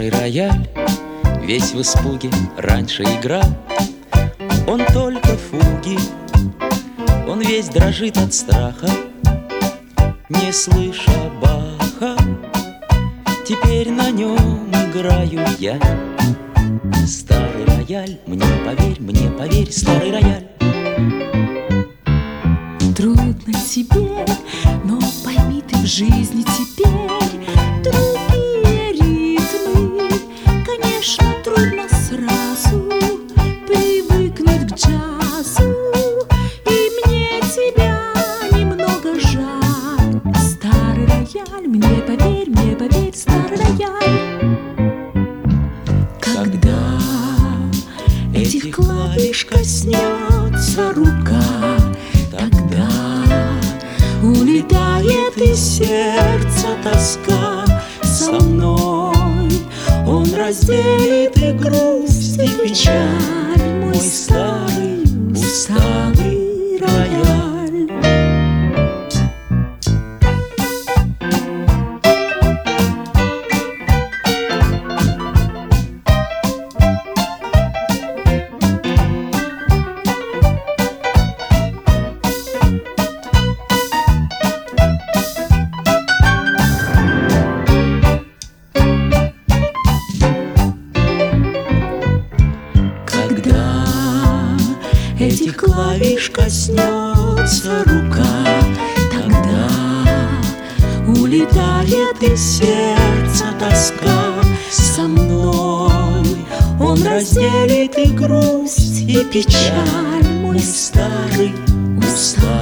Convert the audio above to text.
Старый рояль, весь в испуге, раньше играл. Он только фуги, он весь дрожит от страха, не слыша Баха. Теперь на нем играю я. Старый рояль, мне поверь, старый рояль. Трудно тебе, но пойми ты, в жизни теперь другие ритмы. Конечно, трудно сразу привыкнуть к джазу, и мне тебя немного жаль. Старый рояль, мне поверь, старый рояль. Когда этих клавиш коснется рука, тогда улетает из сердца тоска. Со мной он разделит и грусть, и печаль, мой старый, усталый рояль. Этих клавиш коснется рука, тогда улетает из сердца тоска. Со мной он разделит и грусть, и печаль, мой старый, усталый